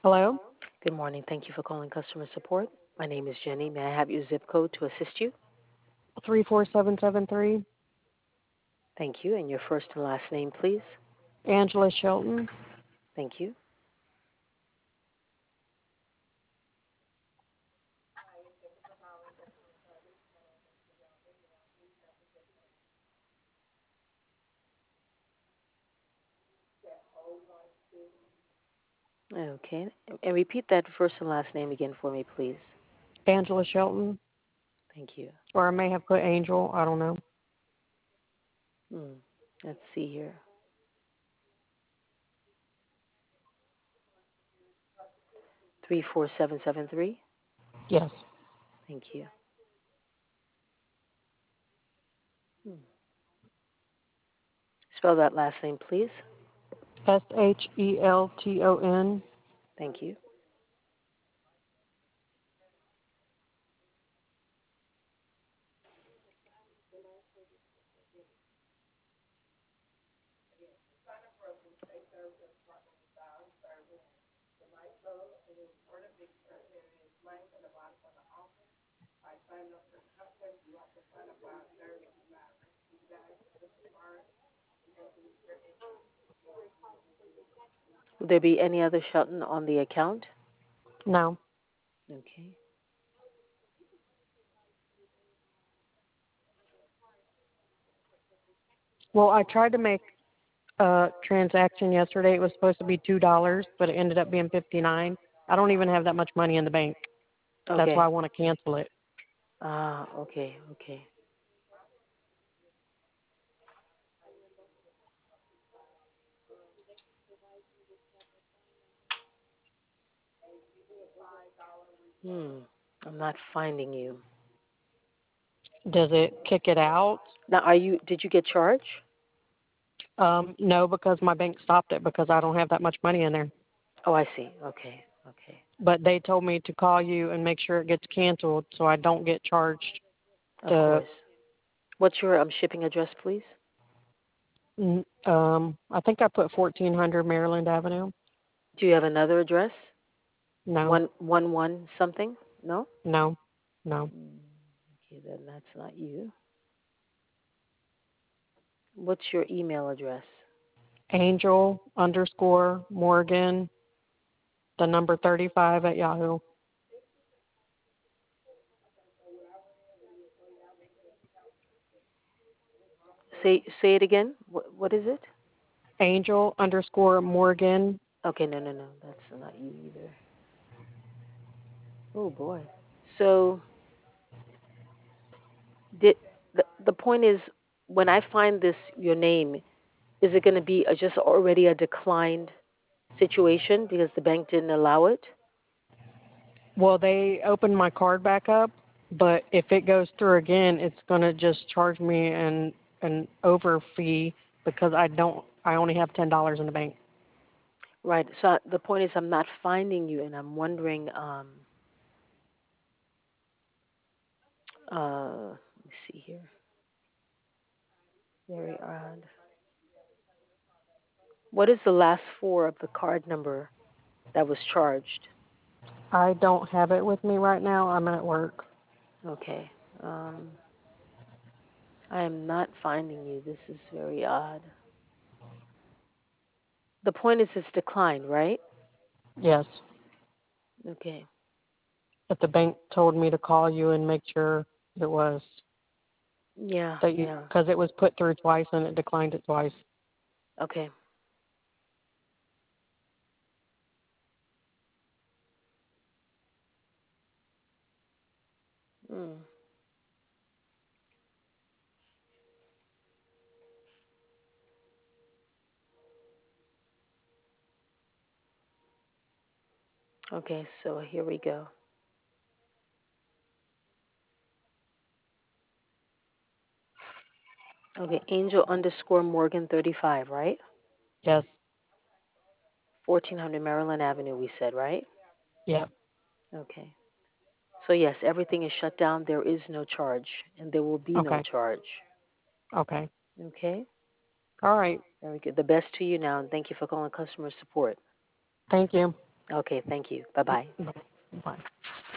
Hello? Good morning. Thank you for calling customer support. My name is Jenny. May I have your zip code to assist you? 34773. Thank you. And your first and last name, please. Angela Shelton. Thank you. Okay. And repeat that first and last name again for me, please. Angela Shelton. Thank you. Or I may have put Angel. I don't know. Hmm. Let's see here. 34773. Yes. Thank you. Hmm. Spell that last name, please. Shelton. Thank you. Will there be any other Shelton on the account? No. Okay. Well, I tried to make a transaction yesterday. It was supposed to be $2, but it ended up being 59. I don't even have that much money in the bank. That's why Okay. I want to cancel it. Ah, okay, okay. Hmm. I'm not finding you. Does it kick it out? Now, did you get charged? No, because my bank stopped it because I don't have that much money in there. Oh, I see. Okay, okay. But they told me to call you and make sure it gets canceled so I don't get charged Of the course. What's your shipping address, please? I think I put 1400 Maryland Avenue. Do you have another address? No. 111 something? No? No. No. Okay, then that's not you. What's your email address? Angel underscore Morgan, the number 35 at Yahoo. Say it again. What is it? Angel underscore Morgan. Okay, no, no, no. That's not you either. Oh boy. So the point is, when I find this your name, is it going to be just already a declined situation because the bank didn't allow it? Well, they opened my card back up, but if it goes through again, it's going to just charge me an over fee because I only have $10 in the bank. Right. So the point is, I'm not finding you, and I'm wondering. Let me see here. Very odd. What is the last four of the card number that was charged? I don't have it with me right now. I'm at work. Okay. Um, I am not finding you. This is very odd. The point is, it's declined, right? Yes. Okay. But the bank told me to call you and make sure it was Yeah. that you Yeah. because it was put through twice and it declined it twice. Okay. Mm. Okay. So here we go. Okay. Angel underscore Morgan 35, right? Yes. 1400 Maryland Avenue. We said, right? Yeah. Okay. So yes, everything is shut down. There is no charge, and there will be no Okay. charge. Okay. Okay. All right. Very good. The best to you now, and thank you for calling customer support. Thank you. Okay, thank you. Bye bye. Bye.